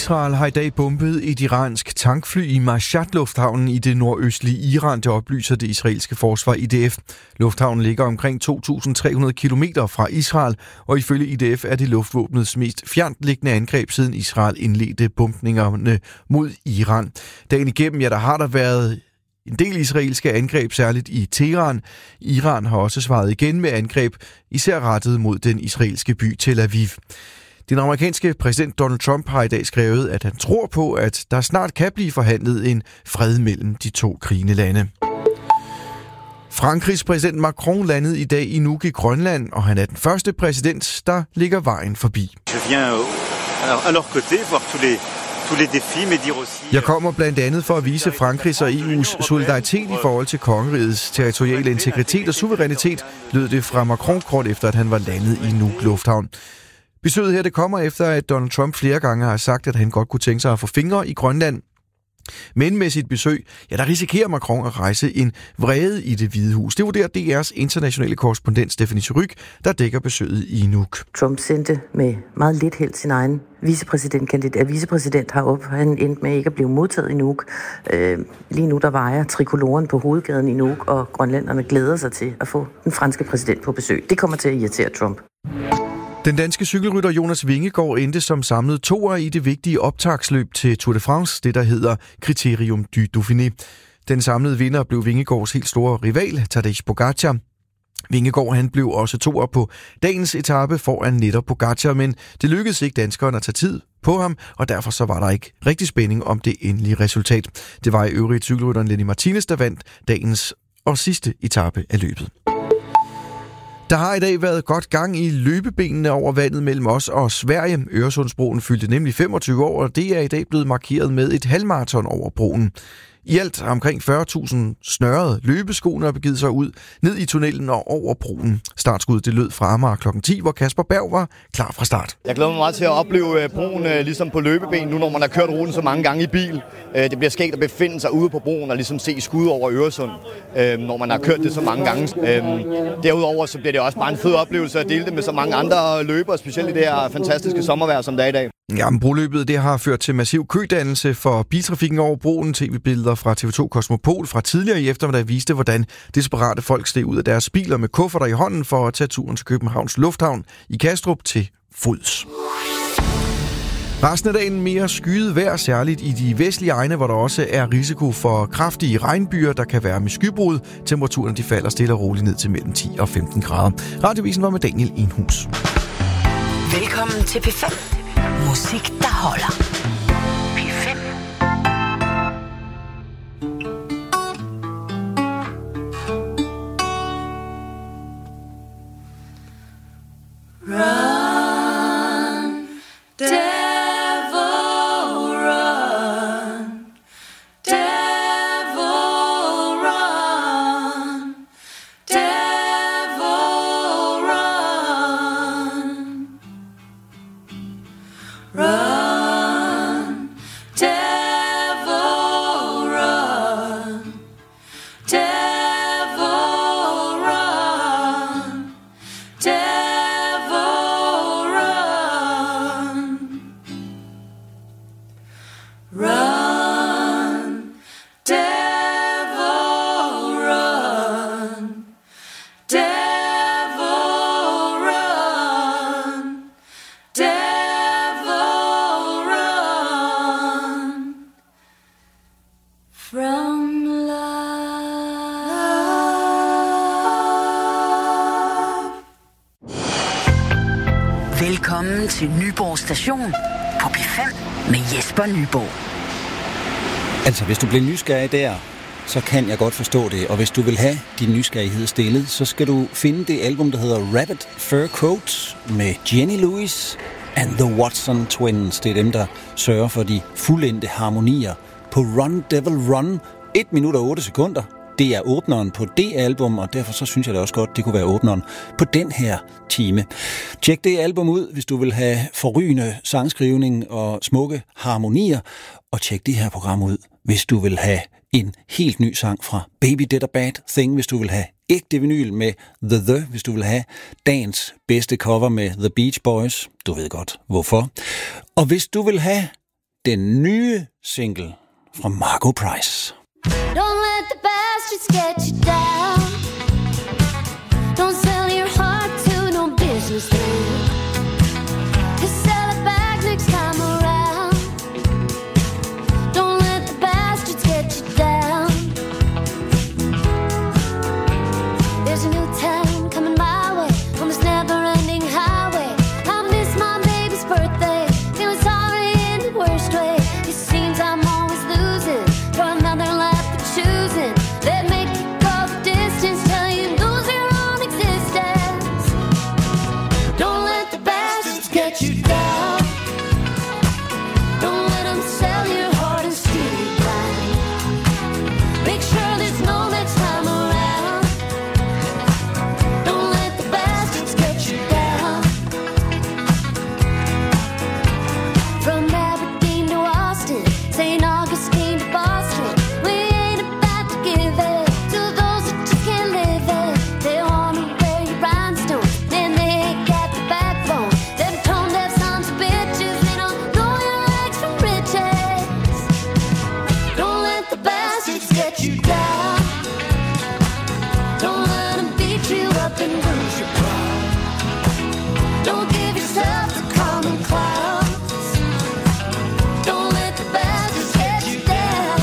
Israel har i dag bombet et iransk tankfly i Mashhad-lufthavnen i det nordøstlige Iran, det oplyser det israelske forsvar IDF. Lufthavnen ligger omkring 2.300 kilometer fra Israel, og ifølge IDF er det luftvåbnets mest fjerntliggende angreb, siden Israel indledte bombningerne mod Iran. Dagen igennem, der har der været en del israelske angreb, særligt i Teheran. Iran har også svaret igen med angreb, især rettet mod den israelske by Tel Aviv. Den amerikanske præsident Donald Trump har i dag skrevet, at han tror på, at der snart kan blive forhandlet en fred mellem de to krigende lande. Frankrigs præsident Macron landede i dag i Nuuk i Grønland, og han er den første præsident, der ligger vejen forbi. Jeg kommer blandt andet for at vise Frankrigs og EU's solidaritet i forhold til kongerigets territoriale integritet og suverænitet, lød det fra Macron kort efter, at han var landet i Nuuk Lufthavn. Besøget her det kommer efter, at Donald Trump flere gange har sagt, at han godt kunne tænke sig at få fingre i Grønland. Men med sit besøg, der risikerer Macron at rejse en vrede i Det Hvide Hus. Det vurderer DR's internationale korrespondent Stephanie Surrugue, der dækker besøget i Nuuk. Trump sendte med meget lidt held sin egen vicepræsident herop. Han endte med ikke at blive modtaget i Nuuk. Lige nu der vejer trikoloren på hovedgaden i Nuuk, og grønlænderne glæder sig til at få den franske præsident på besøg. Det kommer til at irritere Trump. Den danske cykelrytter Jonas Vingegaard endte som samlet toer i det vigtige optagsløb til Tour de France, det der hedder Criterium du Dauphiné. Den samlede vinder blev Vingegaards helt store rival, Tadej Pogačar. Vingegaard han blev også toer på dagens etape foran netop Pogačar, men det lykkedes ikke danskeren at tage tid på ham, og derfor så var der ikke rigtig spænding om det endelige resultat. Det var i øvrigt cykelrytteren Lenny Martinez, der vandt dagens og sidste etape af løbet. Der har i dag været godt gang i løbebenene over vandet mellem os og Sverige. Øresundsbroen fyldte nemlig 25 år, og det er i dag blevet markeret med et halvmaraton over broen. I alt har omkring 40.000 snørrede løbeskoene har begivet sig ud ned i tunnelen og over broen. Startskuddet det lød fra Amager kl. 10, hvor Kasper Berg var klar fra start. Jeg glæder mig meget til at opleve broen ligesom på løbeben, nu når man har kørt ruten så mange gange i bil. Det bliver skægt at befinde sig ude på broen og ligesom se skud over Øresund, når man har kørt det så mange gange. Derudover så bliver det også bare en fed oplevelse at dele det med så mange andre løbere, specielt i det her fantastiske sommervejr, som der er i dag. Ja, men broløbet det har ført til massiv kødannelse for biltrafikken over broen. TV-billeder fra TV2 Kosmopol fra tidligere i eftermiddag viste, hvordan desperate folk steg ud af deres biler med kufferter i hånden for at tage turen til Københavns Lufthavn i Kastrup til fods. Resten af dagen mere skyet vejr, særligt i de vestlige egne, hvor der også er risiko for kraftige regnbyer, der kan være med skybrud. Temperaturen de falder stille og roligt ned til mellem 10 og 15 grader. Radiovisen var med Daniel Enhus. Velkommen til P5. Musik, der holder. P5. Run, devil, run. Devil, run. Devil, run. Run, devil, run. Devil, run. Devil, run. Run, devil, run. Devil, run. Devil, run from love. Velkommen til Nyborg Station på P5 med Jesper Nyborg. Altså, hvis du bliver nysgerrig der, så kan jeg godt forstå det. Og hvis du vil have din nysgerrighed stillet, så skal du finde det album, der hedder Rabbit Fur Coat med Jenny Lewis and the Watson Twins. Det er dem, der sørger for de fuldendte harmonier på Run Devil Run. 1 minut og 8 sekunder. Det er åbneren på det album, og derfor så synes jeg da også godt, det kunne være åbneren på den her time. Tjek det album ud, hvis du vil have forrygende sangskrivning og smukke harmonier, og tjek det her program ud, hvis du vil have en helt ny sang fra Baby Did a Bad Thing, hvis du vil have ægte vinyl med The, hvis du vil have dagens bedste cover med The Beach Boys. Du ved godt hvorfor. Og hvis du vil have den nye single fra Margo Price. Don't let the bastards get you down. Don't sell your heart to no businessman. Just sell it back next time around. Don't let the bastards get you down. There's a new town coming my way on this never-ending highway. I miss my baby's birthday, feeling sorry in the worst way. It seems I'm always losing for another lap of choosing. They make you go the distance, tell you lose your own existence. Don't let the bastards get you down. Don't let them sell your heart and steal you blind. Make sure there's no next time around. Don't let the bastards get you down. From Aberdeen to Austin, St. Augustine to Boston, we ain't about to give it to those that just can't live it. They wanna wear your rhinestones, then they ain't got the backbone. Them tone-deaf sons of bitches, they don't know your legs from riches. Don't let the bastards get you down. Don't let them beat you up and lose your pride. Don't give yourself to common clowns. Don't let the bastards get you down.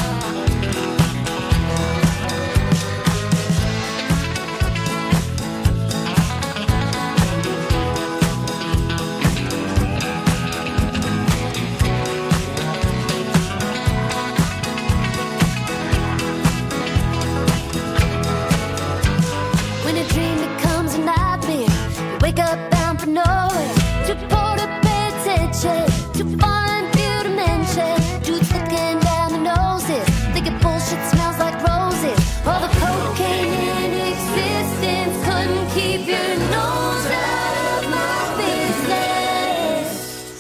When a dream becomes a nightmare, you wake up bound for nowhere. Too poor to pay attention, too far in view to mention. Dudes looking down their noses, thinking bullshit smells like roses. All the cocaine in existence couldn't keep your nose out of my business.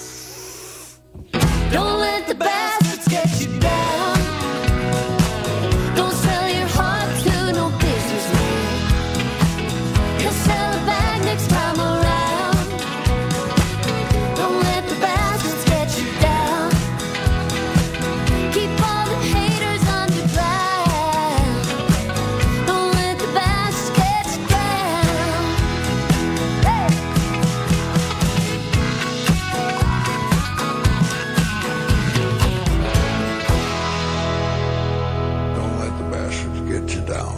Don't let the bastards get you down. Don't sell your heart to no businessman. You'll sell it back next time around. Don't let the bastards get you down. Keep all the haters underground. Don't let the bastards get you down. Hey. Don't let the bastards get you down.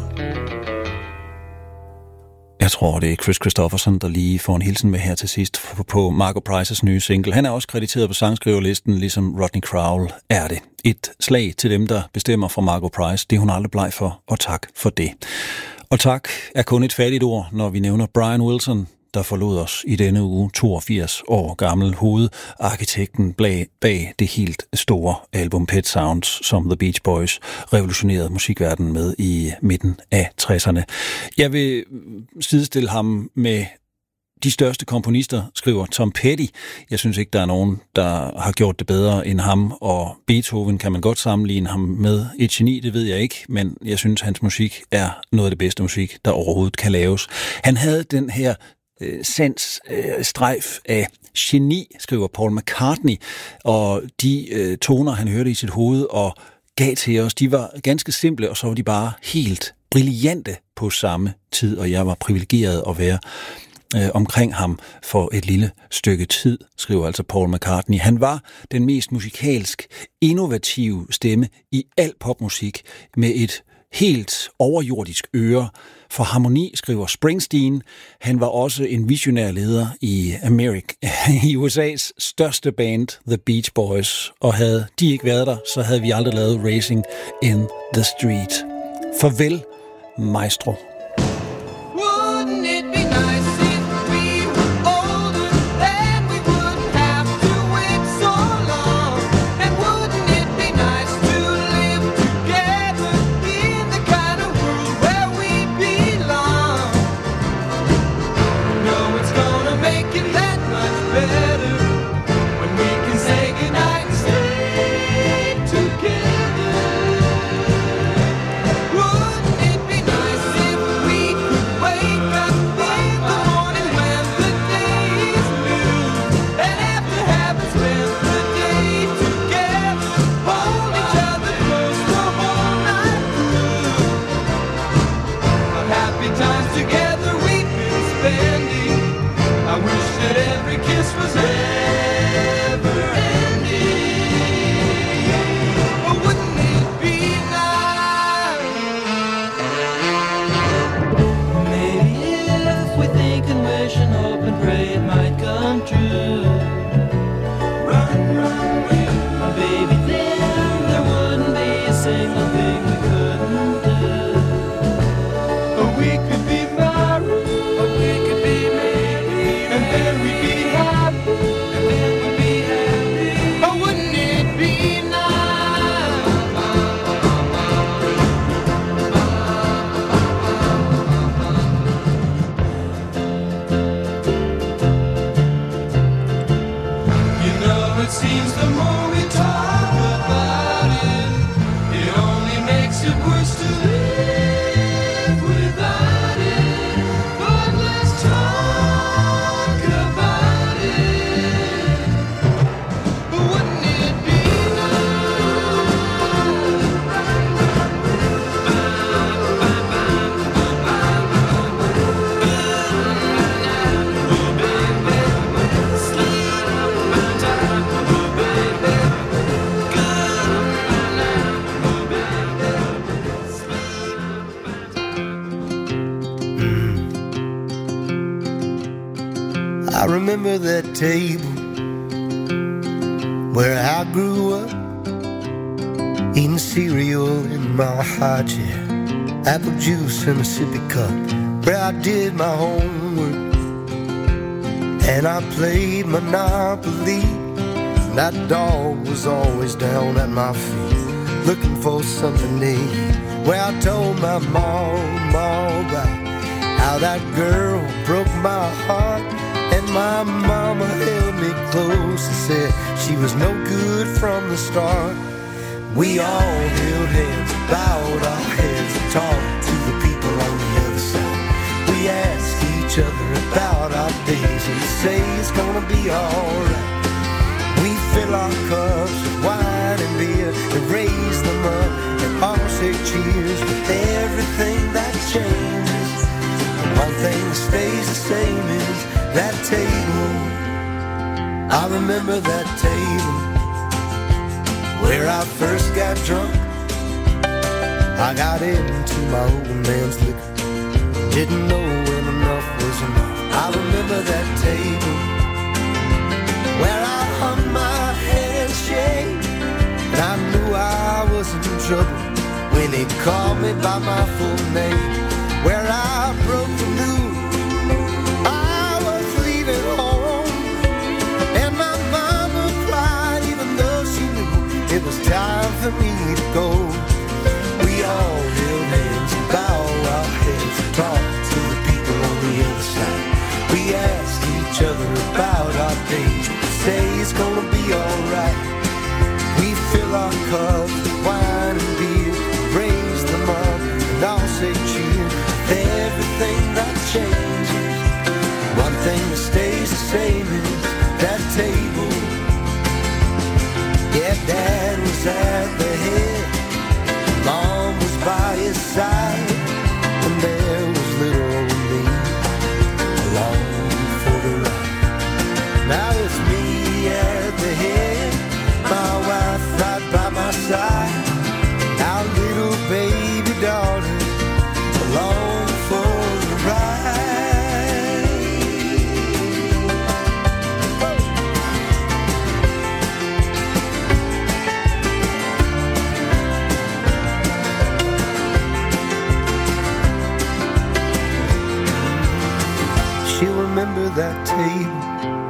Jeg tror, det er Chris Christofferson, der lige får en hilsen med her til sidst på Margo Price's nye single. Han er også krediteret på sangskriverlisten, ligesom Rodney Crowell er det. Et slag til dem, der bestemmer for Margo Price. Det er hun aldrig bleg for, og tak for det. Og tak er kun et fattigt ord, når vi nævner Brian Wilson, der forlod os i denne uge, 82 år gammel, hovedarkitekten bag det helt store album Pet Sounds, som The Beach Boys revolutionerede musikverdenen med i midten af 60'erne. Jeg vil sidestille ham med de største komponister, skriver Tom Petty. Jeg synes ikke, der er nogen, der har gjort det bedre end ham, og Beethoven kan man godt sammenligne ham med. Et geni, det ved jeg ikke, men jeg synes, hans musik er noget af det bedste musik, der overhovedet kan laves. Han havde den her strejf af geni, skriver Paul McCartney, og de toner, han hørte i sit hoved og gav til os, de var ganske simple, og så var de bare helt brillante på samme tid, og jeg var privilegeret at være omkring ham for et lille stykke tid, skriver altså Paul McCartney. Han var den mest musikalsk innovative stemme i al popmusik med et helt overjordisk øre for harmoni, skriver Springsteen. Han var også en visionær leder i i USA's største band, The Beach Boys, og havde de ikke været der, så havde vi aldrig lavet Racing in the Street. Farvel, maestro. Wouldn't it be nice if we were older, then we wouldn't have to wait so long? And wouldn't it be nice to live together in the kind of world where we belong? No, it's gonna make it that much better when we can say goodnight and stay together. Wouldn't it be nice if single thing we couldn't do. We could be married, we could be married, and then we'd be happy, and then we'd be happy. Oh, wouldn't it be nice? You know, it seems the more we talk about it, it only makes it worse to live without it. But let's talk about it. Wouldn't it be I remember that table where I grew up, eating cereal in my high chair, apple juice in a sippy cup, where I did my homework and I played Monopoly. That dog was always down at my feet, looking for something to eat, where I told my mom all about how that girl broke my heart. And my mama held me close and said she was no good from the start. We all held hands, bowed our heads, and talked to the people on the other side. We asked each other about our days and say it's gonna be alright. We fill our cups with wine and beer and raise them up and all say cheers. With everything that changes, one thing that stays the same is that table. I remember that table where I first got drunk. I got into my old man's liquor, didn't know when enough was enough. I remember that table where I hung my head and shake, and I knew I was in trouble when he called me by my full name. Where I broke the news I was leaving home, and my mama cried even though she knew it was time for me to go. We all held hands and bowed our heads and talked to the people on the other side. We asked each other about our days, say it's gonna be alright. We fill our cups with wine and beer, raise them up and all say cheers. Everything that changes, one thing that stays the same is that table. Yeah, Dad was at the head, Mom was by his side, and there was little old me along for the ride. Now it's me at the head, my wife right by my side, our little baby daughter along for the ride. She'll remember that table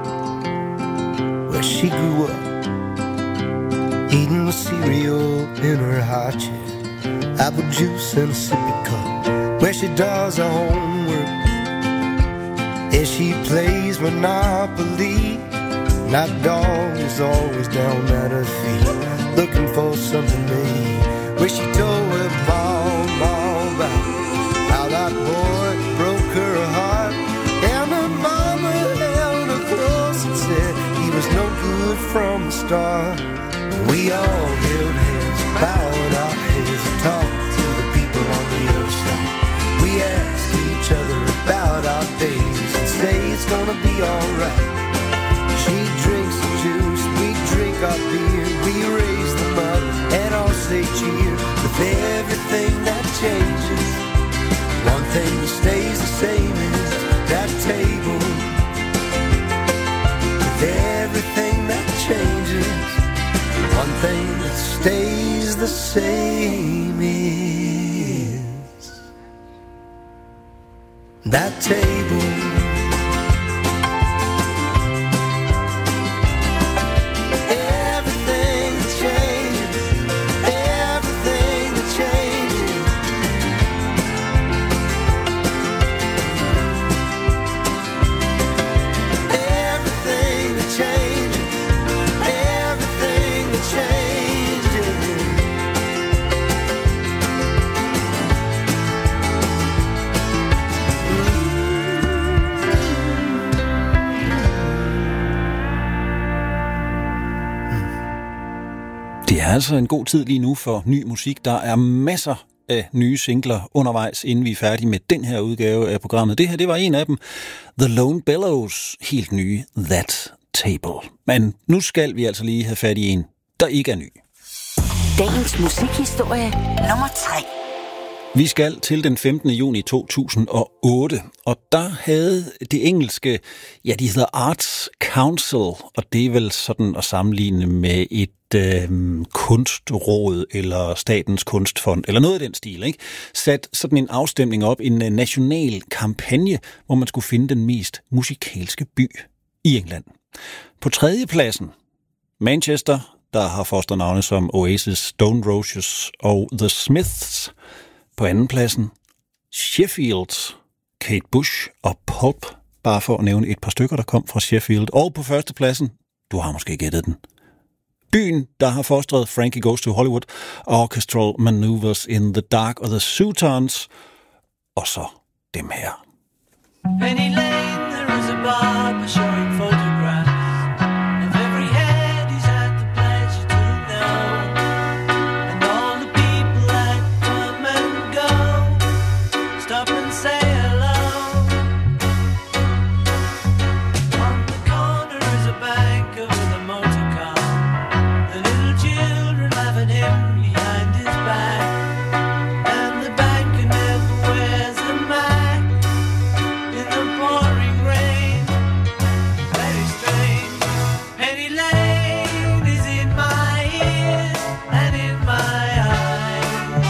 where she grew up, eating the cereal in her high chair, apple juice in a sippy cup, where she does her homework and she plays Monopoly. That dog is always down at her feet, looking for something to eat, where she told her mom all about how that boy broke her heart, and her mama held her close and said he was no good from the start. We all held hands, bowed our heads, and talked to the people on the other side. We ask each other about our days and say it's gonna be alright. She drinks the juice, we drink our beer, we raise them up and all say cheers. With everything that changes, one thing that stays the same is that table. With everything that changes, one thing that stays the same is that table. Everything that changes, everything that changes. Everything that changes, everything that changes. Det er altså en god tid lige nu for ny musik. Der er masser af nye singler undervejs, inden vi er færdige med den her udgave af programmet. Det her, det var en af dem. The Lone Bellows, helt nye That Table. Men nu skal vi altså lige have fat i en, der ikke er ny. Dagens musikhistorie nummer 3. Vi skal til den 15. juni 2008, og der havde det engelske, ja, de hedder Arts Council, og det er vel sådan at sammenligne med et kunstråd eller Statens Kunstfond, eller noget af den stil, ikke? Sat sådan en afstemning op, en national kampagne, hvor man skulle finde den mest musikalske by i England. På 3. pladsen, Manchester, der har fosternavne som Oasis, Stone Roses og The Smiths. På 2. pladsen, Sheffield, Kate Bush og Pulp, bare for at nævne et par stykker, der kom fra Sheffield. Og på 1. pladsen, du har måske gættet den, byen, der har fostret Frankie Goes to Hollywood, Orchestral Maneuvers in the Dark og The Soutons, og så dem her. Penny Lane, there is a barber showing photographs of every head he's had the pleasure to know, and all the people that come and go, stop and say hello. On the corner is a banker with a motor car, the little children laugh at him behind his back, and the banker never wears a mask in the pouring rain. Very strange. Penny Lane is in my ears and in my eyes.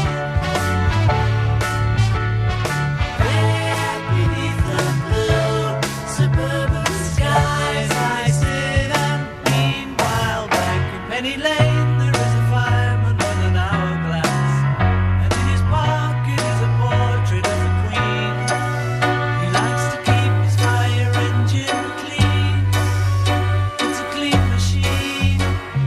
There beneath the blue suburban skies, I sit and meanwhile back in Penny Lane there is a fireman with an hourglass, and in his pocket is a portrait of the Queen. He likes to keep his fire engine clean. It's a clean machine.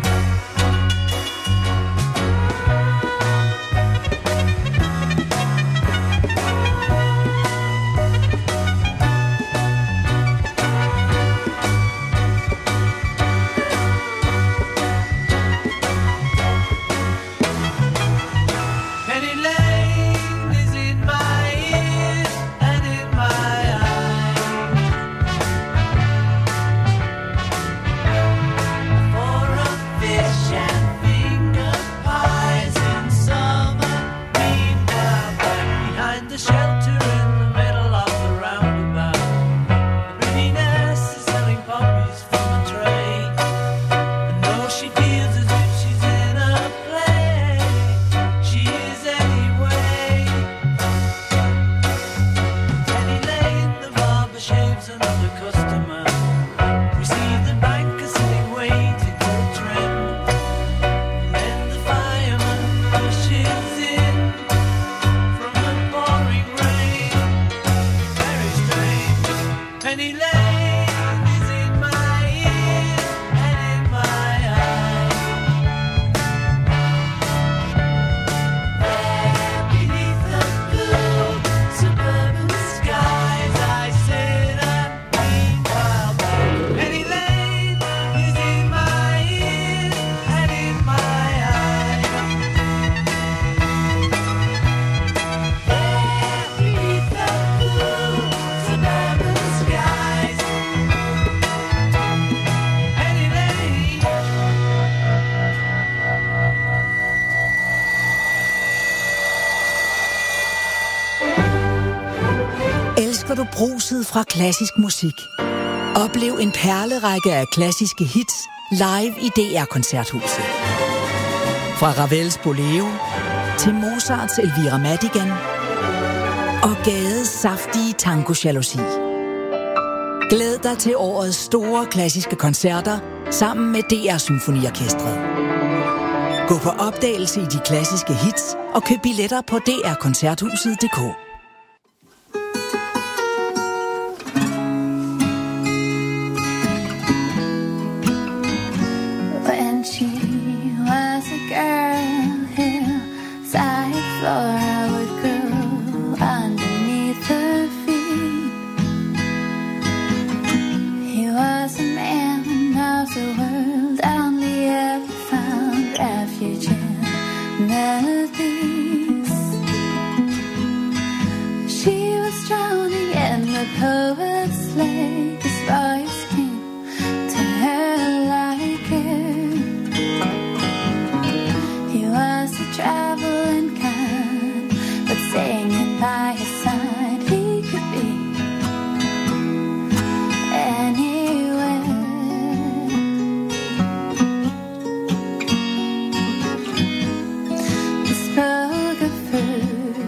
Penny Lane is in my ears and in my eyes. For a fish and finger pies in summer, meanwhile back behind the shelter in the middle of the roundabout, the pretty nurse is selling poppies from a tray, and though she feels as if she's in a play, she is anyway. Penny Lane, the barber shaves another customer. We see the banker sitting waiting for a trim, and then the fireman rushes in from the pouring rain. Very strange. Penny Lane is in my ears and in my eyes. There beneath the blue suburban skies, I sit and meanwhile back. Penny Lane is in my ears and in my eyes. There beneath the blue suburban skies, Penny Lane. Elsker du bruset fra klassisk musik? Oplev en perlerække af klassiske hits live i DR Koncerthuset. Fra Ravels Bolero til Mozarts Elvira Madigan og Gades saftige tango-jalousi. Glæd dig til årets store klassiske koncerter sammen med DR Symfoniorkestret. Gå på opdagelse i de klassiske hits og køb billetter på drkoncerthuset.dk. When she was a girl, hillside flora would grow underneath her feet. He was a man of the world, only ever found refuge in melodies. She was drowning in the poet's lake. His voice came to her like air. He was a traveling kind, but singing by his side he could be anywhere. He spoke of her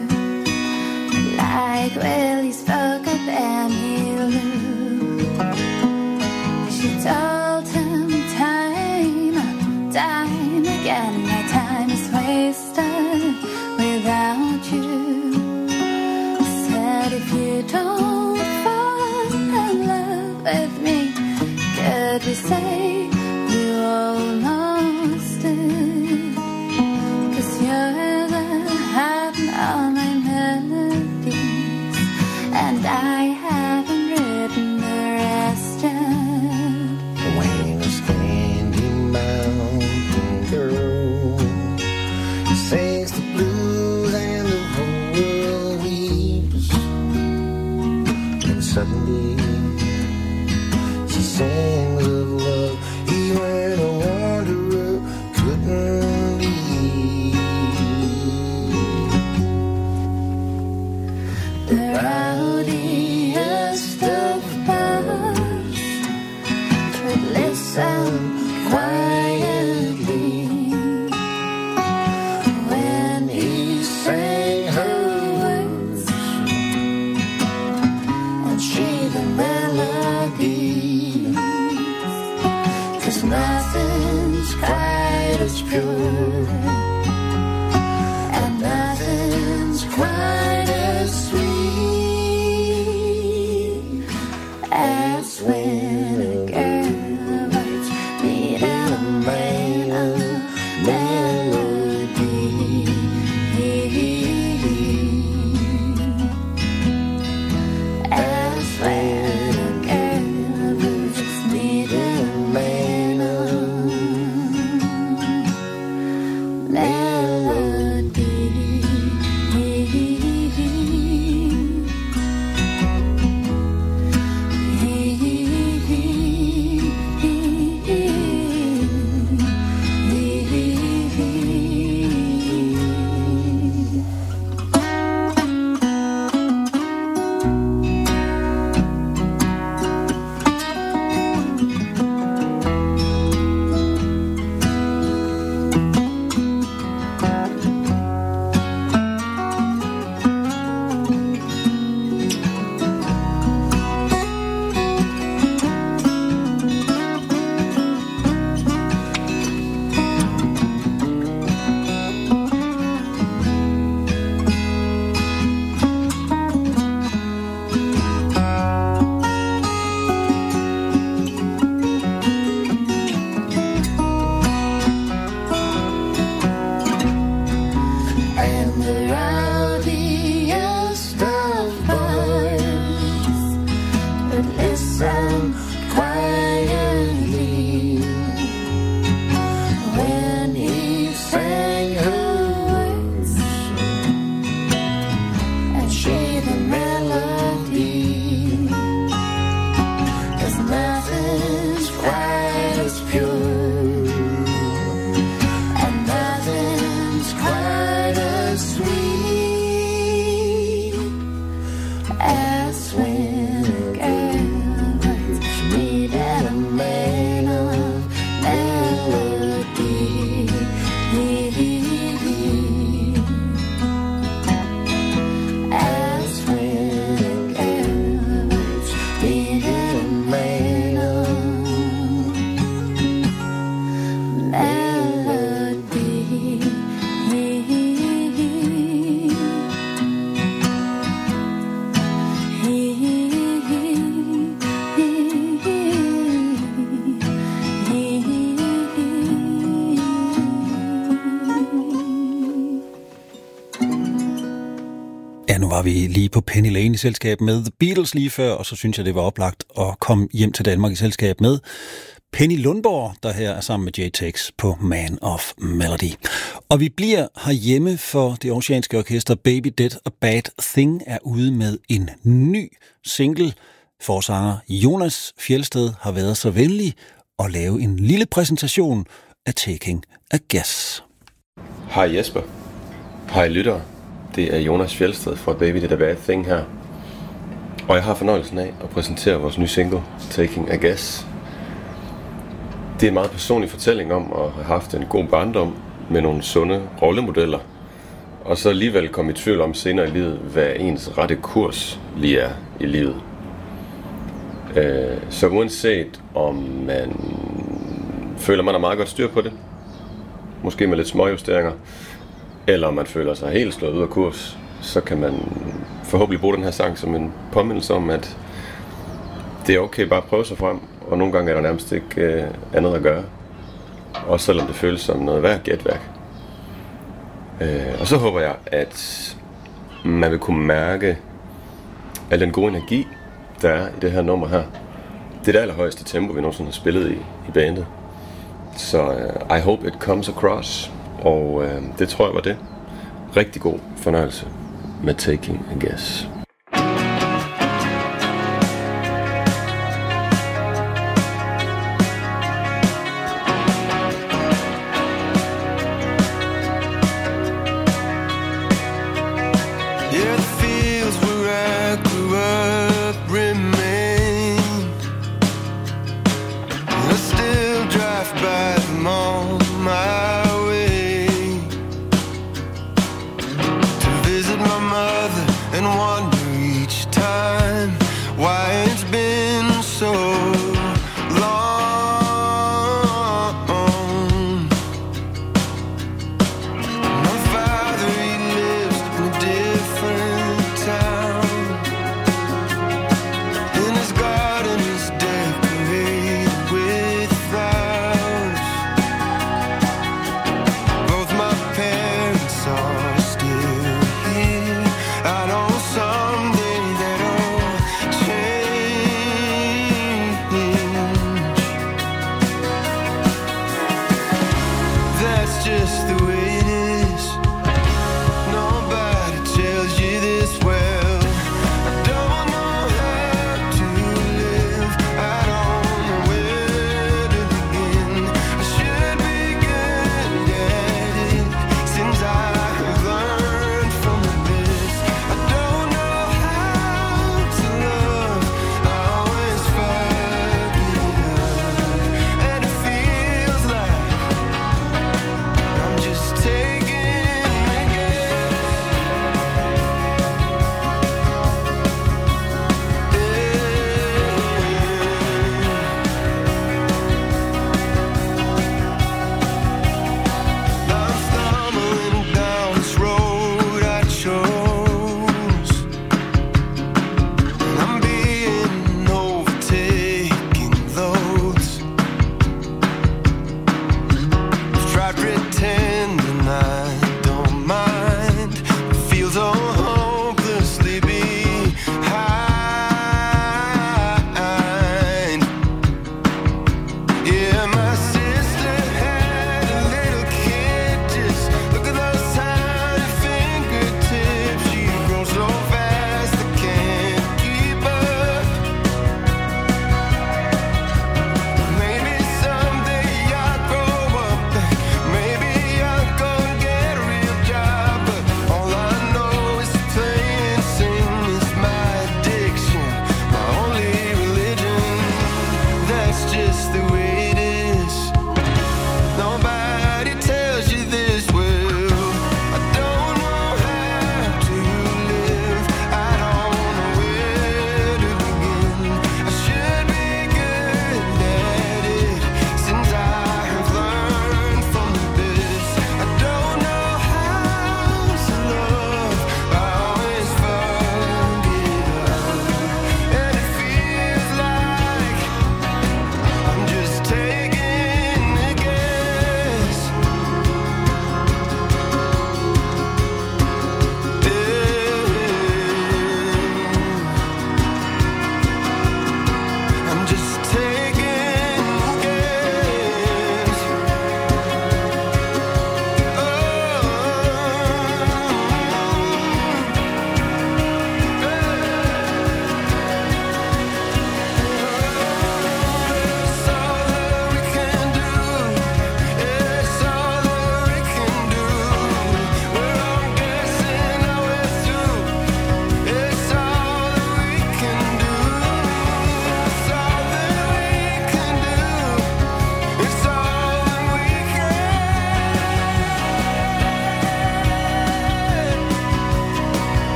like Willie spoke of Emmylou. She told him time and time again, my time is wasted without you. Said if you don't fall in love with me, could we say you almost did? 'Cause you're the heart in all my melodies, and I haven't written the rest yet. When a Candy Mountain girl sings the blues and the whole world weeps, and suddenly she sings of love even a wanderer couldn't leave. The rowdiest of bars would listen quietly when he sang her words, and she the melodies. 'Cause nothing's quite as pure, and nothing's quite as sweet as when a girl writes me down a main melody. As when a girl writes me down a main melody. Ja, nu var vi lige på Penny Lane i selskab med The Beatles lige før, og så synes jeg, det var oplagt at komme hjem til Danmark i selskab med Penny Lundborg, der her er sammen med J-Tex på Man of Melody. Og vi bliver herhjemme, for det oceanske orkester Baby Dead a Bad Thing er ude med en ny single. Forsanger Jonas Fjelsted har været så venlig at lave en lille præsentation af Taking a Guess. Hej Jesper. Hej lyttere. Det er Jonas Fjelsted fra Baby Dead a Bad Thing her. Og jeg har fornøjelsen af at præsentere vores nye single, Taking a Guess. Det er en meget personlig fortælling om at have haft en god barndom med nogle sunde rollemodeller, og så alligevel komme i tvivl om senere i livet, hvad ens rette kurs lige er i livet. Så uanset om man føler, man har meget godt styr på det, måske med lidt småjusteringer, eller om man føler sig helt slået ud af kurs, så kan man forhåbentlig bruge den her sang som en påmindelse om, at det er okay bare at prøve sig frem, og nogle gange er der nærmest ikke andet at gøre. Også selvom det føles som noget værd gætværk. Og så håber jeg, at man vil kunne mærke al den gode energi, der er i det her nummer her. Det er det allerhøjeste tempo, vi nogensinde har spillet i bandet. Så I hope it comes across. Og det tror jeg var det. Rigtig god fornøjelse med Taking a Guess.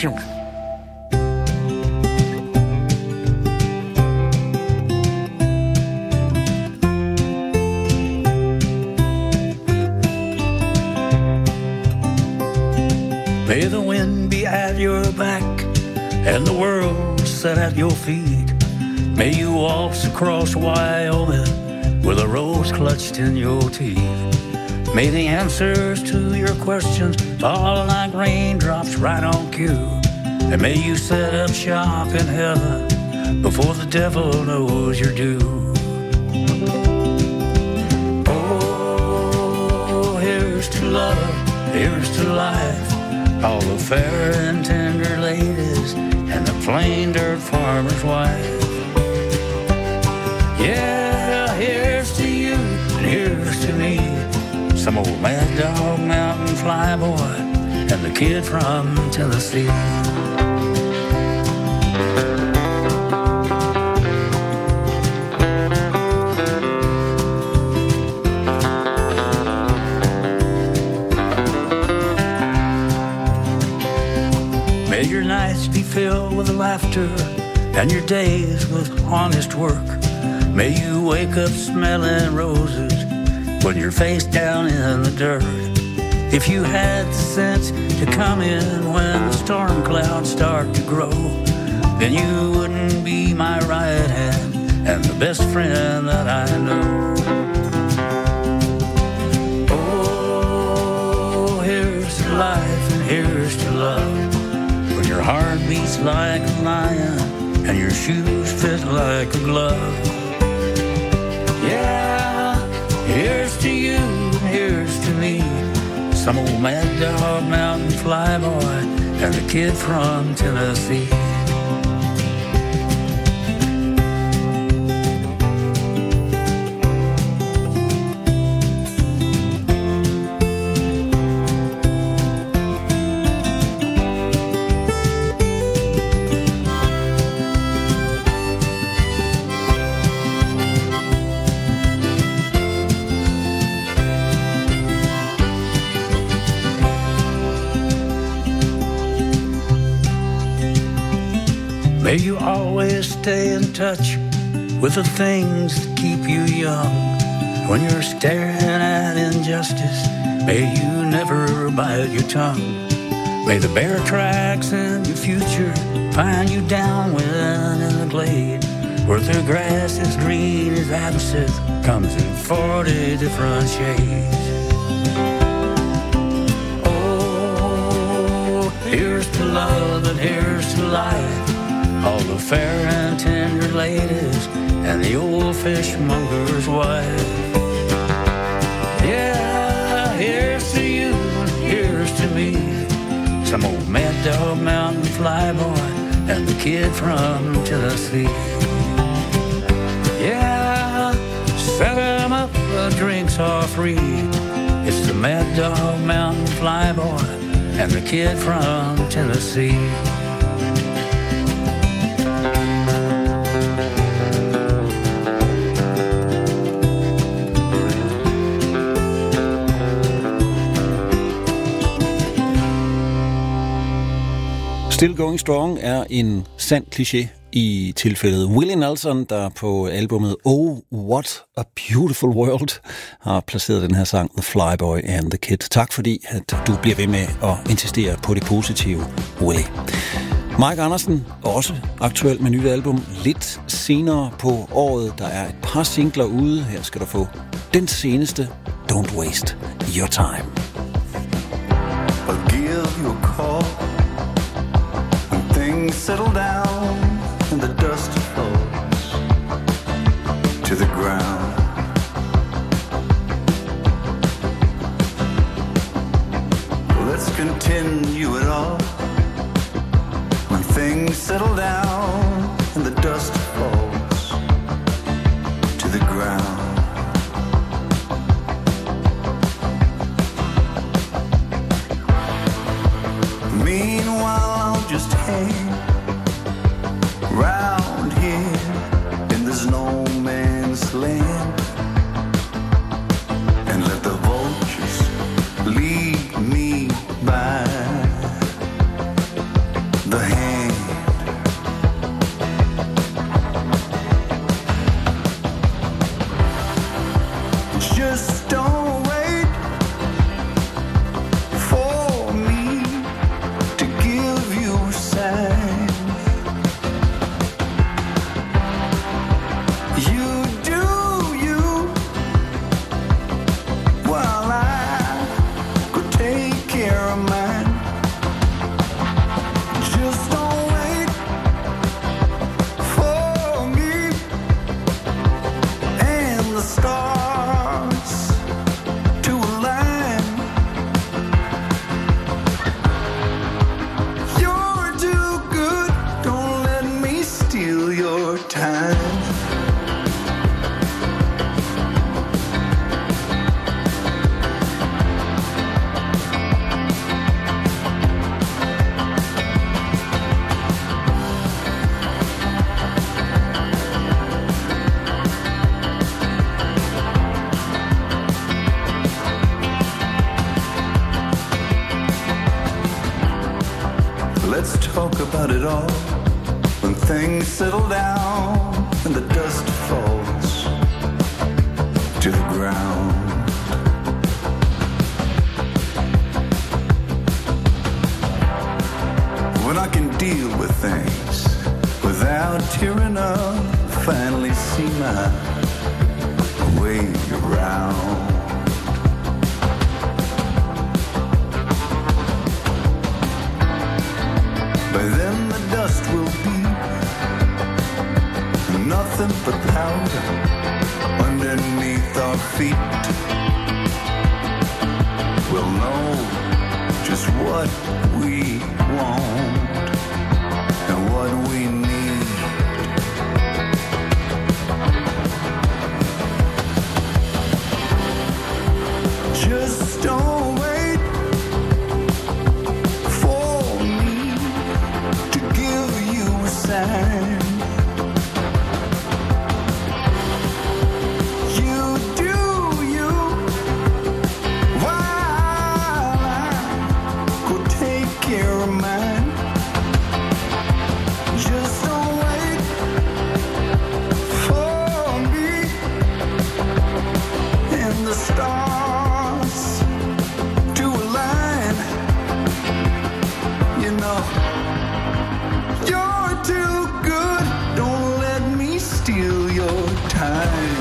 Station. May the wind be at your back and the world set at your feet. May you waltz across Wyoming with a rose clutched in your teeth. May the answers to your questions fall like raindrops right on cue. And may you set up shop in heaven before the devil knows you're due. Oh, here's to love, here's to life, all the fair and tender ladies and the plain dirt farmer's wife. Yeah, here's to you and here's to me, some old mad dog mountain flyboy and the kid from Tennessee. May your nights be filled with laughter and your days with honest work. May you wake up smelling roses when you're face down in the dirt. If you had the sense to come in when the storm clouds start to grow, then you wouldn't be my right hand and the best friend that I know. Oh, here's to life and here's to love, when your heart beats like a lion and your shoes fit like a glove. Yeah, here's to you and here's to me, some old mad dog mountain flyboy and the kid from Tennessee. May you always stay in touch with the things that keep you young. When you're staring at injustice, may you never bite your tongue. May the bear tracks in your future find you downwind in the glade, where the grass is green as absinthe comes in 40 different shades. Oh, here's to love and here's to life, all the fair and tender ladies and the old fishmonger's wife. Yeah, here's to you and here's to me, some old mad dog mountain flyboy and the kid from Tennessee. Yeah, set 'em up, the drinks are free. It's the mad dog mountain flyboy and the kid from Tennessee. Still Going Strong er en sand kliché i tilfældet Willie Nelson, der på albumet Oh, What a Beautiful World har placeret den her sang The Flyboy and the Kid. Tak fordi, at du bliver ved med at insistere på det positive, Willie. Mike Andersen, også aktuel med nyt album, lidt senere på året. Der er et par singler ude. Her skal du få den seneste, Don't Waste Your Time. I'll give you a call when things settle down and the dust falls to the ground. Let's continue it all when things settle down and the dust falls to the ground. Meanwhile, I'll just hang round here in this no man's land and let the vultures lead me by. talk about it all when things settle down and the dust falls to the ground. When I can deal with things without tearing up, finally see my way around. By then the dust will be nothing but powder underneath our feet. We'll know just what we want and what we need. Just don't wait for me to give you a sign. You do you while I go take care of mine. Just don't wait for me and the stars to align. You know, you're too good. Don't let me steal your time.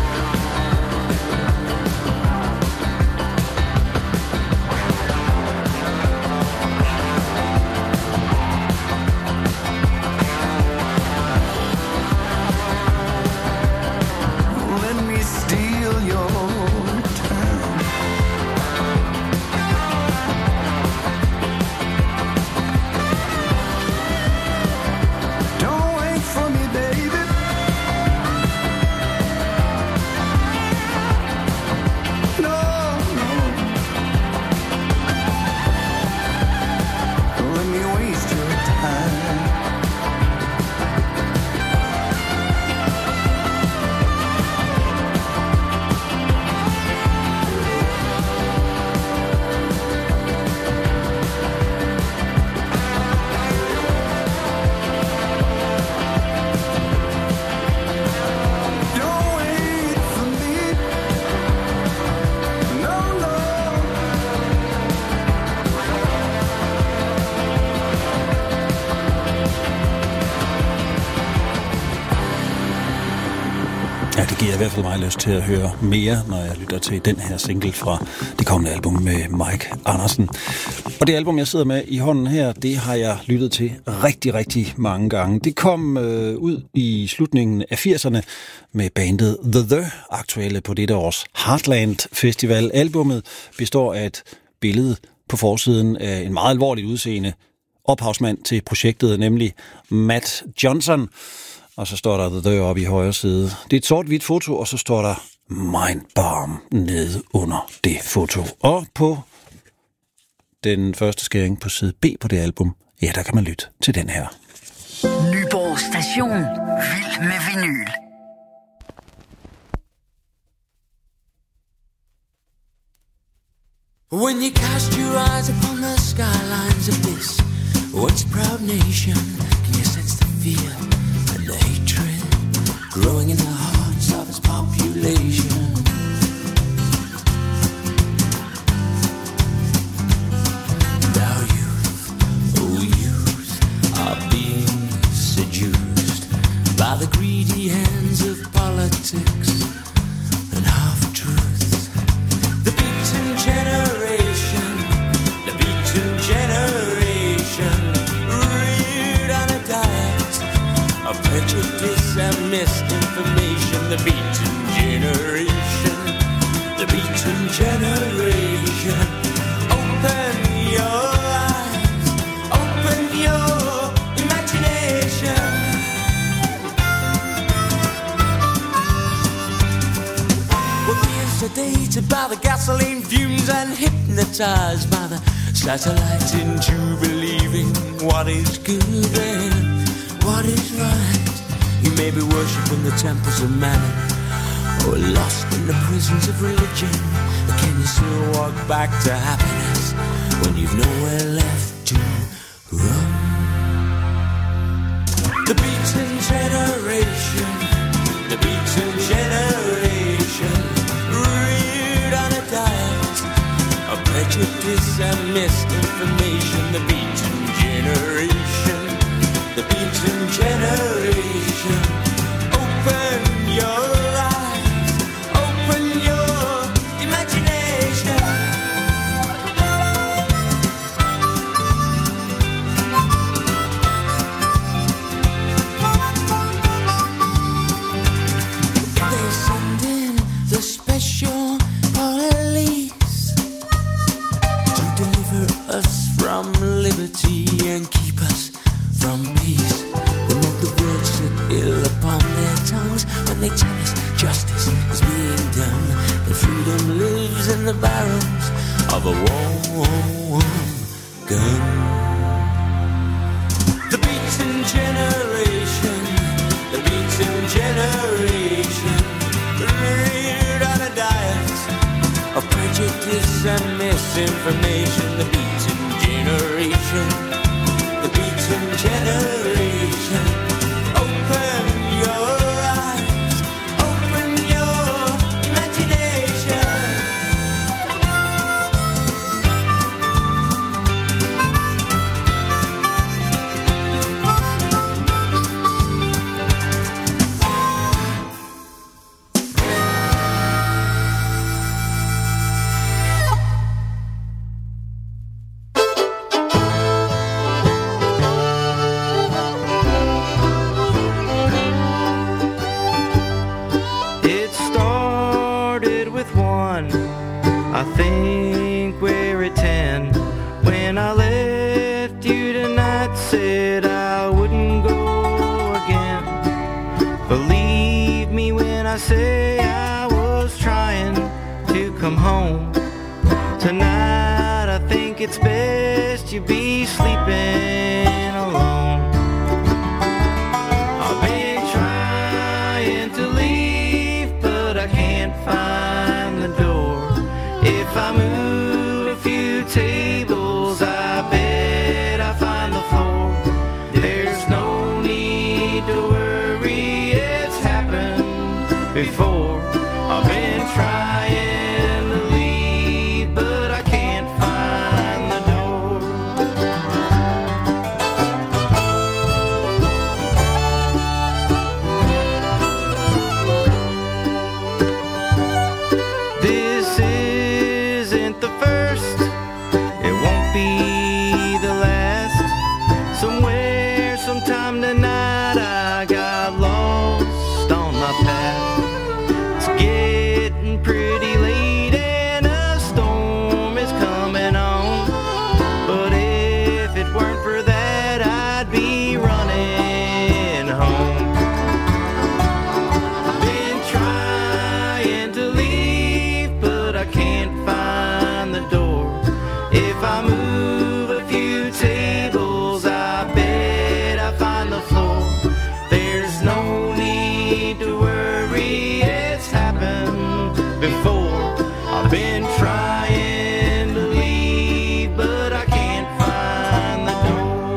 Let me steal your time. Don't wait for me, baby. No, no. Don't let me waste your time. Don't wait for me. No, no. Ja, det giver i hvert fald mig lyst til at høre mere, når jeg lytter til den her single fra det kommende album med Mike Andersen. Og det album, jeg sidder med i hånden her, det har jeg lyttet til rigtig, rigtig mange gange. Det kom ud i slutningen af 80'erne med bandet The aktuelle på dette års Heartland Festival. Albummet består af et billede på forsiden af en meget alvorligt udseende ophavsmand til projektet, nemlig Matt Johnson. Og så står der The oppe i højre side. Det er et sort-hvidt foto, og så står der Mind Bomb nede under det foto. Og på den første skæring på side B på det album, ja, der kan man lytte til den her. Nyborg Station. Vild med vinyl. When you cast your eyes upon the skylines of this once proud nation, can you sense the fear and the hatred growing in the hearts of its population? And our youth, oh youth, are being seduced by the greedy hands of politics and half-truths. The beaten generation, the beaten generation, reared on a diet of prejudice and misinformation. The beaten generation, the beaten generation. Open your eyes, open your imagination. We're being sedated by the gasoline fumes and hypnotized by the satellite into believing what is good and what is right. You may be worshipping the temples of mammon or lost in the prisons of religion, but can you still walk back to happiness when you've nowhere left to run? prejudice and misinformation. The beaten generation, the beaten generation. Open your eyes, open your imagination. They send in the special police to deliver us from liberty and keep us from peace. The more the words sit ill upon their tongues when they tell us justice is being done. That freedom lives in the barrels of a warm gun. The beaten generation, the beaten generation, reared on a diet of prejudice and misinformation. The beaten generation, the beaten generation. Open your eyes, open your imagination. It started with one, I think we're at 10. When I left you tonight, said I wouldn't go again. Believe me when I say I was trying to come home. Tonight I think it's best you be sleeping alone. I've been trying to leave, but I can't find the door. If I move a few tables, I bet I find the floor. There's no need to worry, it's happened before. I've been trying to leave, but I can't find the door. This isn't the first, it won't be the last. Somewhere, sometime tonight, I got lost on my path. It's getting pretty late and a storm is coming on. But if it weren't for that, I'd be running home. Been trying to leave, but I can't find the door. If I move a few tables, I bet I find the floor. There's no need to worry, it's happened before. I've been trying to leave, but I can't find the door.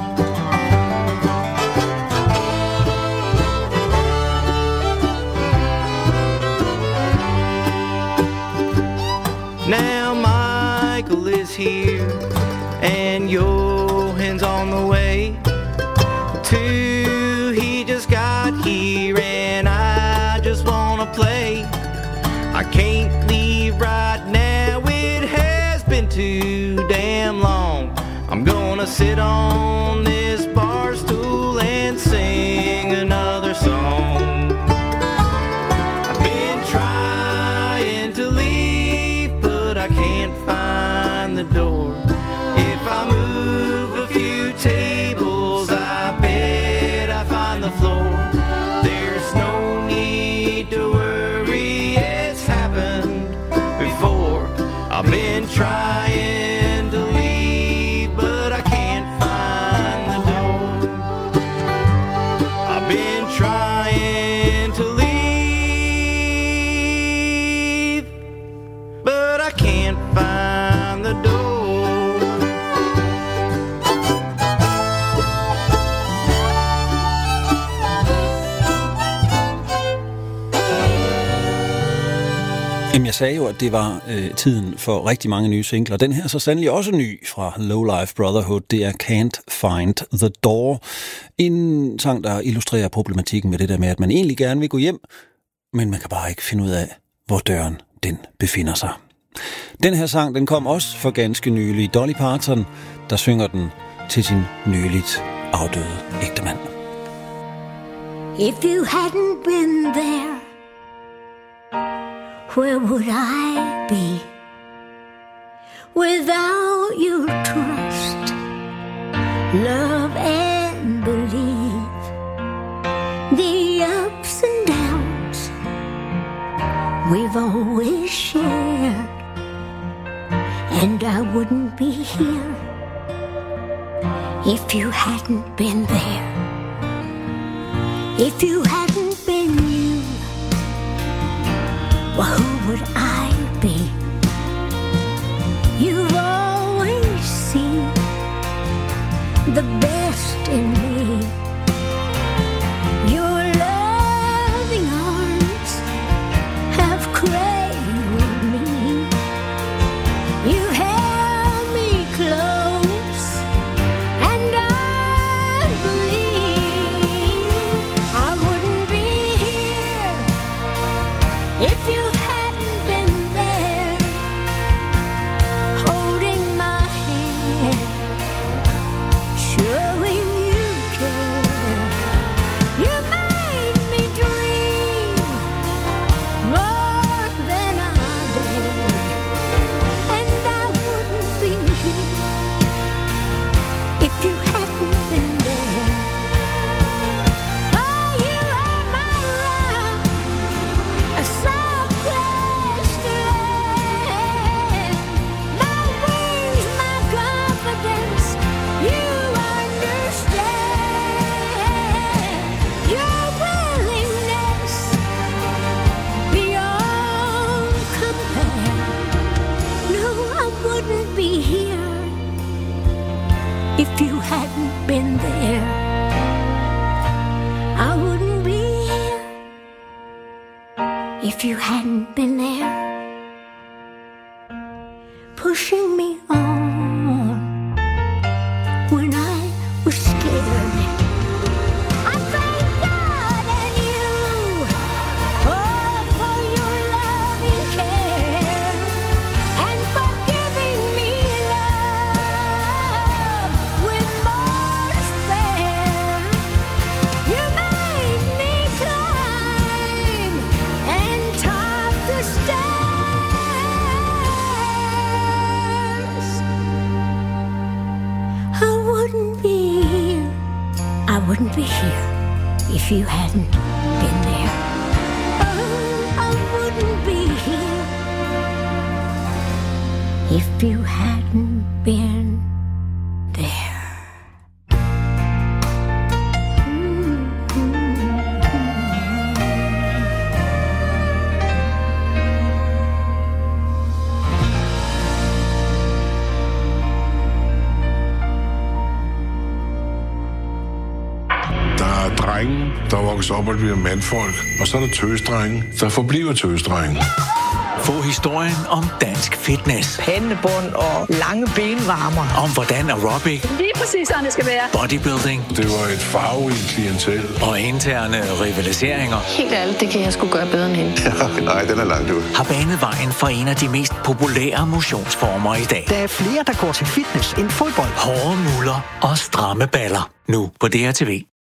Now Michael is here, and Johan's on the way. Two, he just got here, and I just wanna play. I can't leave right now, it has been too damn long. I'm gonna sit on this bar stool and sing another song. I've been trying to leave, but I can't find the door. If I move a few tables, I bet I find the floor. There's no need to worry, it's happened before. I've been trying to leave, but I can't find the door. I've been trying to leave, but I can't find the door. Jamen, jeg jeg sagde jo, at det var tiden for rigtig mange nye singler. Den her er så sandelig også ny fra Low Life Brotherhood. Det er Can't Find the Door. En sang, der illustrerer problematikken med det der med, at man egentlig gerne vil gå hjem, men man kan bare ikke finde ud af, hvor døren den befinder sig. Den her sang, den kom også for ganske nylig. Dolly Parton, der synger den til sin nyligt afdøde ægtemand. If you hadn't been there, where would I be? Without your trust, love and belief, the ups and downs we've always shared, and I wouldn't be here if you hadn't been there. If you hadn't been you, well, who would I be? You've always seen the best in me. Your loving arms have cradled me. You held me close, and I believe I wouldn't be here if you hadn't been there, holding my hand, showing you care. You made me dream more than I did, and I wouldn't be here if you hadn't been there. Oh, you are my rock, a soft place to land, my wings, my confidence. You understand your willingness beyond compare. No, I wouldn't be here if you hadn't been there. I wouldn't be here if you hadn't been there, pushing me on when I was scared. I thank God and you, oh, for your loving care and for giving me love with more to spare. You made me climb and top the stairs. I wouldn't be here. I wouldn't be here if you hadn't been there. Oh, I wouldn't be here if you hadn't been there. Der er drenge, der vokser op og bliver mandfolk. Og så er der tøsdrenge, der forbliver tøsdrenge. Få historien om dansk fitness. Pandebånd og lange benvarmer. Om hvordan aerobic, Lige præcis, sådan det skal være. bodybuilding Det var et farverigt klientel. og interne rivaliseringer Helt ærligt, det kan jeg sgu gøre bedre end hende. Nej, den er langt ud. har banet vejen for en af de mest populære motionsformer i dag. Der er flere, der går til fitness end fodbold. Hårde muller og stramme baller. Nu på DRTV.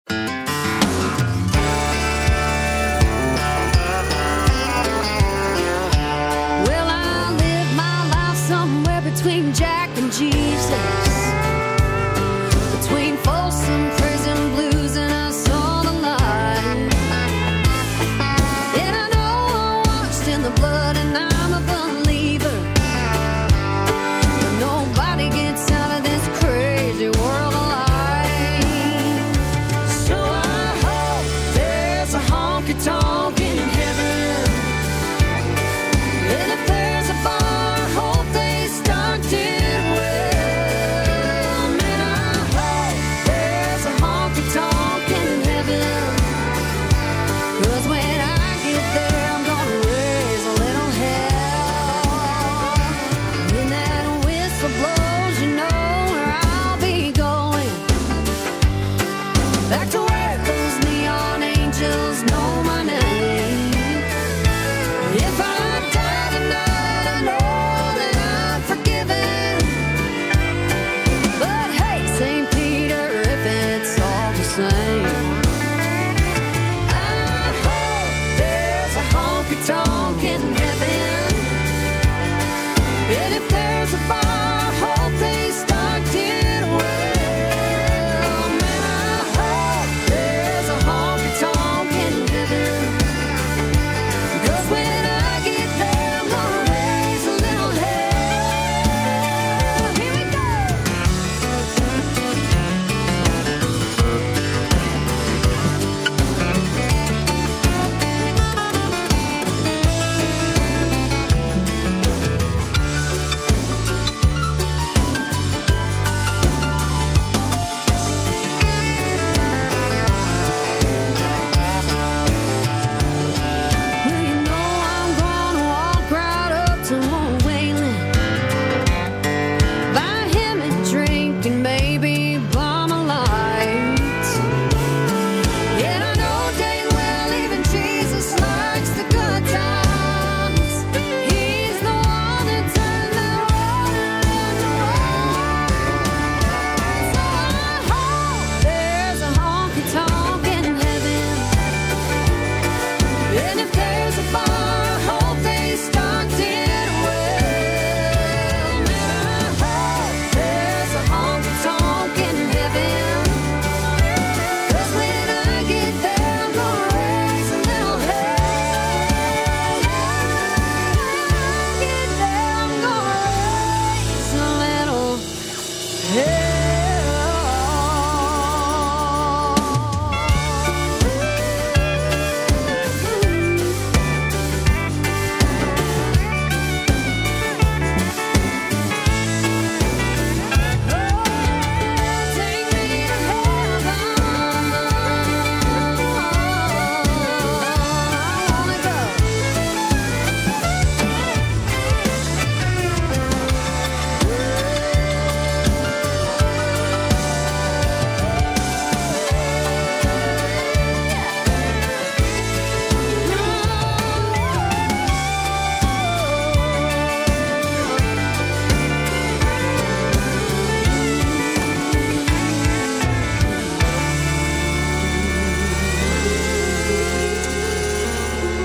Well, I live my life somewhere between Jack and Jesus, between Folsom Prison Blues and I saw the light. And I know I'm washed in the blood and I'm a believer, but nobody gets out of this crazy world alive.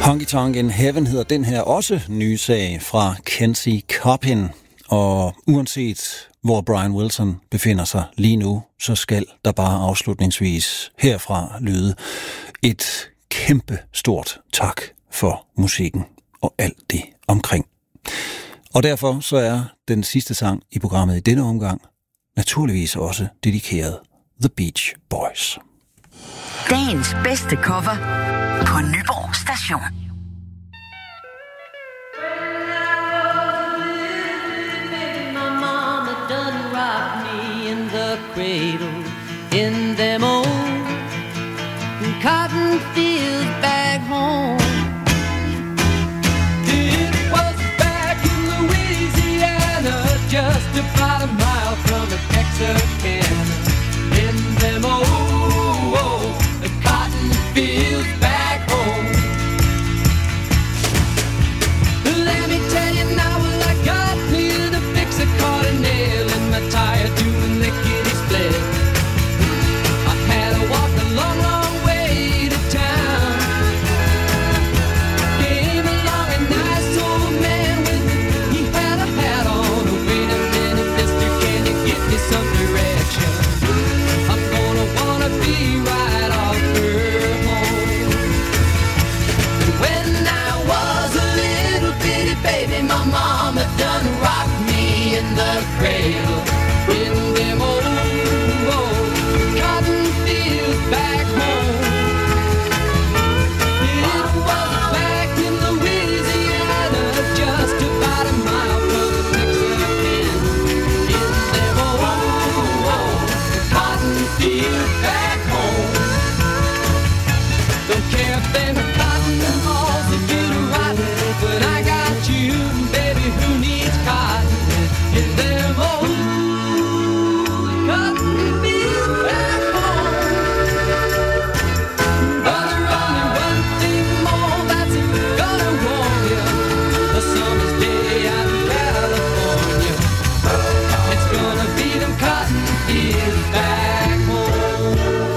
Honky Tonk in Heaven hedder den her også nye sag fra Kenzie Coppin. Og uanset hvor Brian Wilson befinder sig lige nu, så skal der bare afslutningsvis herfra lyde et kæmpe stort tak for musikken og alt det omkring. Og derfor så er den sidste sang i programmet i denne omgang naturligvis også dedikeret The Beach Boys. Dagens bedste cover på Nyborg Station. Cradle in them old cotton fields back home. It was back in Louisiana, just about a mile from the Texarkana. In them old cotton fields back home. Let me tell you now, well, I got me to fix a caught a nail in my tire doing lickety split. I had to walk a long, long way to town. Came along a nice old man with me, he had a hat on. Oh, wait a minute, mister, can you give me some direction? I'm gonna wanna be right off her home. And when I was a little bitty baby, my mama done rocked me in the cradle. In them old cotton fields back home. It was back in Louisiana, just about a mile from the Texarkana. In them old cotton fields back home. Don't care if them cotton halls that get rotten, but I got you, baby, who needs cotton? In them old cotton fields back home. But there's only one thing more that's gonna warm you. The summer's day out in California. It's gonna be them cotton fields back home.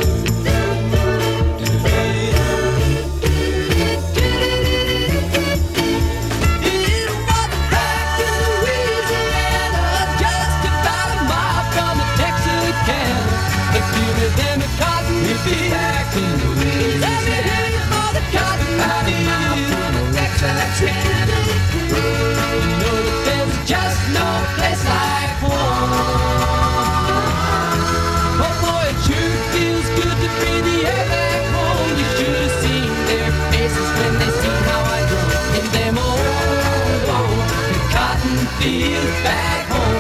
It was back in Louisiana, just about a mile from the Texarkana. If you give them a cotton field back in Louisiana, let me hear you for the cotton field from the Texarkana. You know that there's just no place like home. Oh boy, it sure feels good to breathe the air back home. You should have seen their faces when they see how I grow in them old cotton fields back home.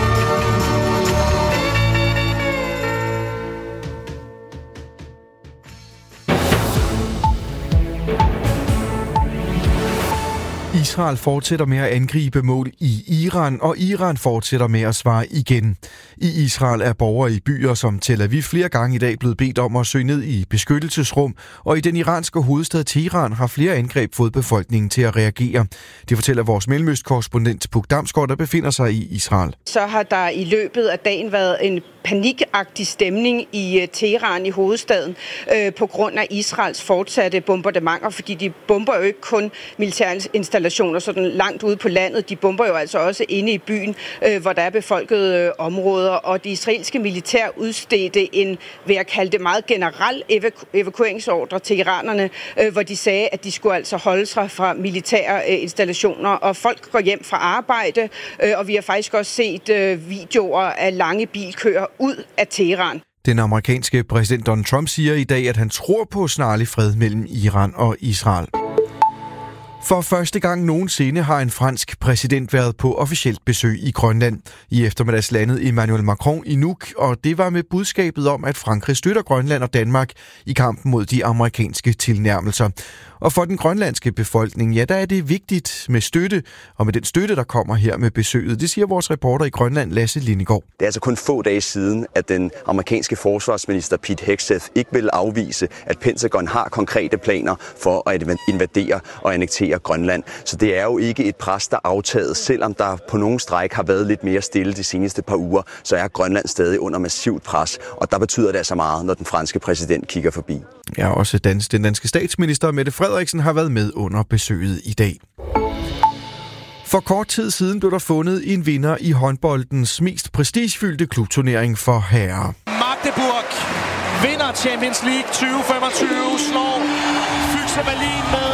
Israel fortsætter med at angribe mål i Iran, og Iran fortsætter med at svare igen. I Israel er borgere i byer som Tel Aviv flere gange i dag blevet bedt om at søge ned i beskyttelsesrum, og i den iranske hovedstad Teheran har flere angreb fået befolkningen til at reagere. Det fortæller vores mellemøstkorrespondent Puk Damsgaard, der befinder sig i Israel. Så har der i løbet af dagen været en panikagtig stemning i Teheran i hovedstaden på grund af Israels fortsatte bombardementer, fordi de bomber jo ikke kun militære installationer sådan langt ude på landet, de bomber jo altså også inde i byen, hvor der er befolkede områder, og det israelske militær udstedte en, vil jeg kalde det, meget generel evakueringsordre til iranerne, hvor de sagde, at de skulle altså holde sig fra militære installationer, og folk går hjem fra arbejde, og vi har faktisk også set videoer af lange bilkøer ud af Teheran. Den amerikanske præsident Donald Trump siger i dag, at han tror på snarlig fred mellem Iran og Israel. For første gang nogensinde har en fransk præsident været på officielt besøg i Grønland. I eftermiddags landede Emmanuel Macron i Nuuk, og det var med budskabet om, at Frankrig støtter Grønland og Danmark i kampen mod de amerikanske tilnærmelser. Og for den grønlandske befolkning, ja, der er det vigtigt med støtte, og med den støtte, der kommer her med besøget. Det siger vores reporter i Grønland, Lasse Lindegaard. Det er altså kun få dage siden, at den amerikanske forsvarsminister Pete Hegseth ikke vil afvise, at Pentagon har konkrete planer for at invadere og annektere repræsentere Grønland. Så det er jo ikke et pres, der er aftaget. Selvom der på nogle stræk har været lidt mere stille de seneste par uger, så er Grønland stadig under massivt pres. Og der betyder det altså meget, når den franske præsident kigger forbi. Ja, også den danske statsminister Mette Frederiksen har været med under besøget i dag. For kort tid siden blev der fundet en vinder i håndboldens mest prestigefyldte klubturnering for herrer. Magdeburg vinder Champions League 2025, slår Füchse Berlin med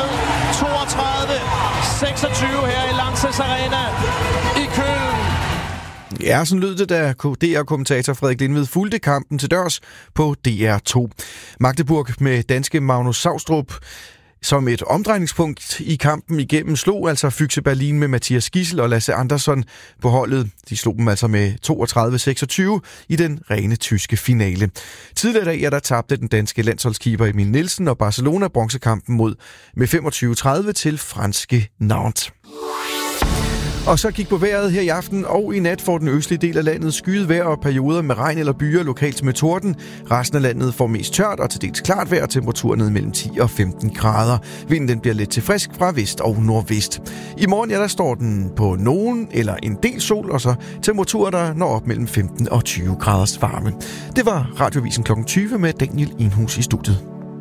32-26 her i Lanxess Arena i Köln. Ja, sådan lød det, da DR-kommentator Frederik Lindved fulgte kampen til dørs på DR2. Magdeburg med danske Magnus Saustrup som et omdrejningspunkt i kampen igennem slog altså Füchse Berlin med Mathias Gidsel og Lasse Andersson på holdet. De slog dem altså med 32-26 i den rene tyske finale. Tidligere i dag, der tabte den danske landsholdskeeper Emil Nielsen og Barcelona bronzekampen med 25-30 til franske Nantes. Og så gik på vejret her i aften og i nat for den østlige del af landet skyet vejr og perioder med regn eller byer lokalt med torden. Resten af landet får mest tørt og til dels klart vejr, temperaturer ned mellem 10 og 15 grader. Vinden den bliver lidt til frisk fra vest og nordvest. I morgen der står den på nogen eller en del sol, og så temperaturer der når op mellem 15 og 20 graders varme. Det var Radiovisen kl. 20 med Daniel Enhus i studiet.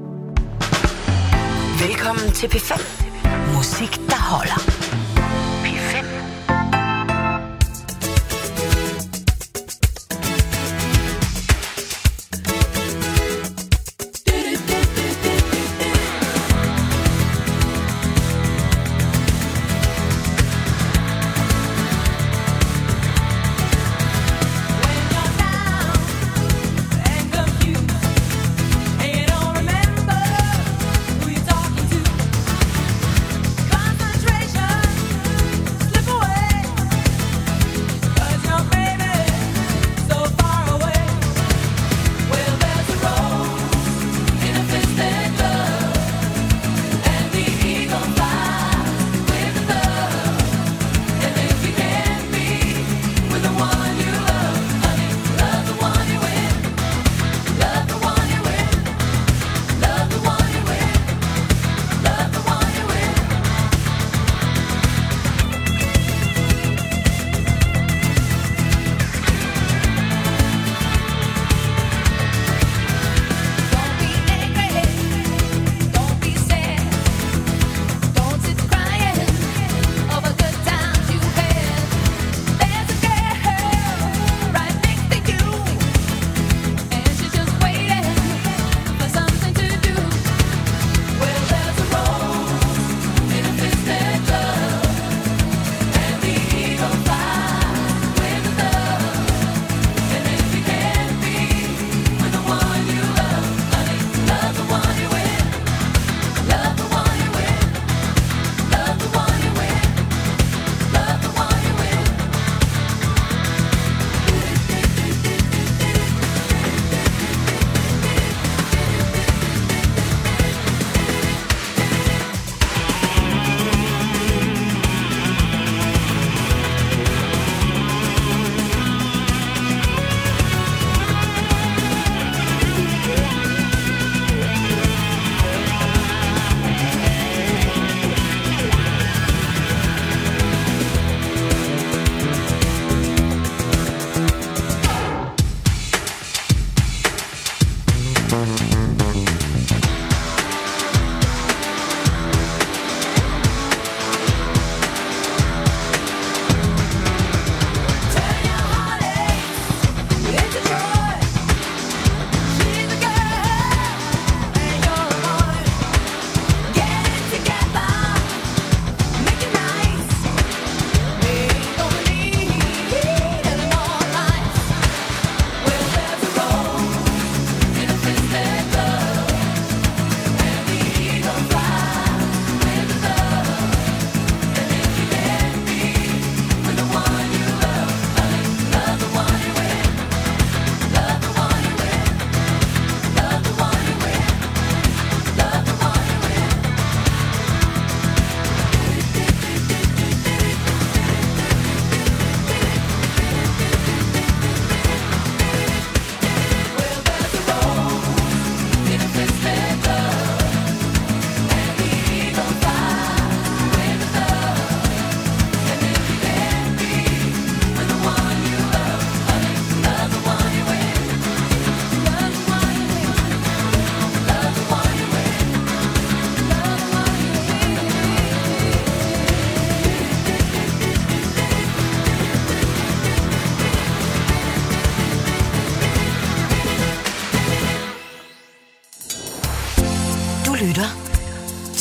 Velkommen til P5. Musik, der holder. P5. Concentration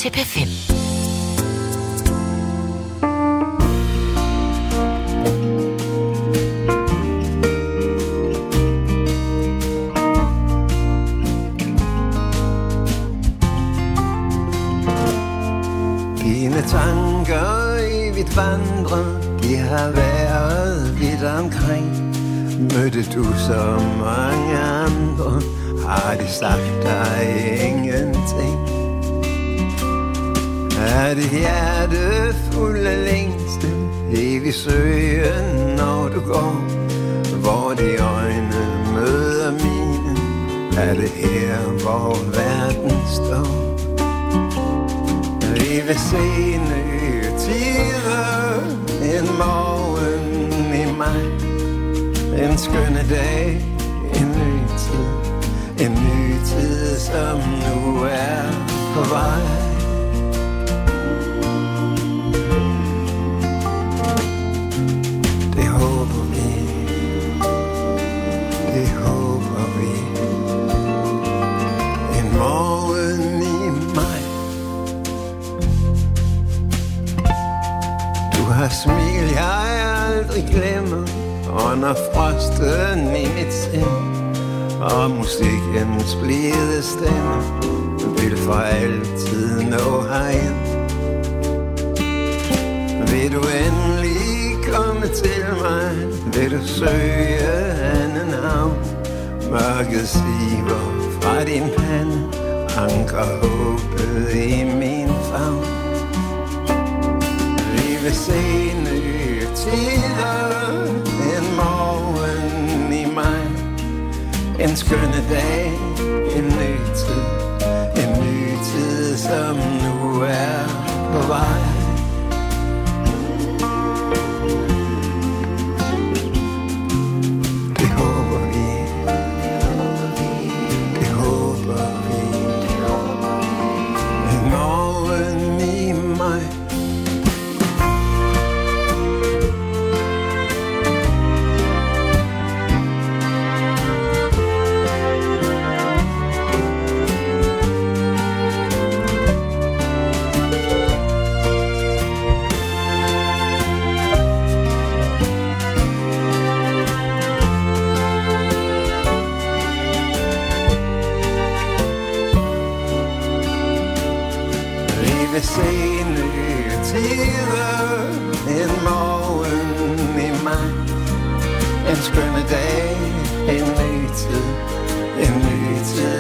til P5. Dine tanker evigt vandrer, de har været vidt omkring. Mødte du så mange andre, har de sagt dig ingenting? Er dit hjerte fuld af længsel, evig søgen når du går? Hvor de øjne møder mine, er det her hvor verden står. Vi vil se nye tider, en morgen i maj, en skønne dag, en ny tid, en ny tid som nu er på vej. Det håber vi, det håber vi, en morgen i maj. Du har smil, jeg aldrig glemmer, og når frosten i mit sind og musikkens blide stemme vil for altid nå herind. Vil du endelig komme til mig, vil du søge anden havn. Mørket siver fra din pande, anker håbet i min favn. Vi vil se nye tider, en morgen i maj, en skønne dag, en ny tid som nu er på vej. Det håber vi, det håber vi, en morgen i maj. Vi se nye tider, en morgen i maj, en skønne dag, en ny tid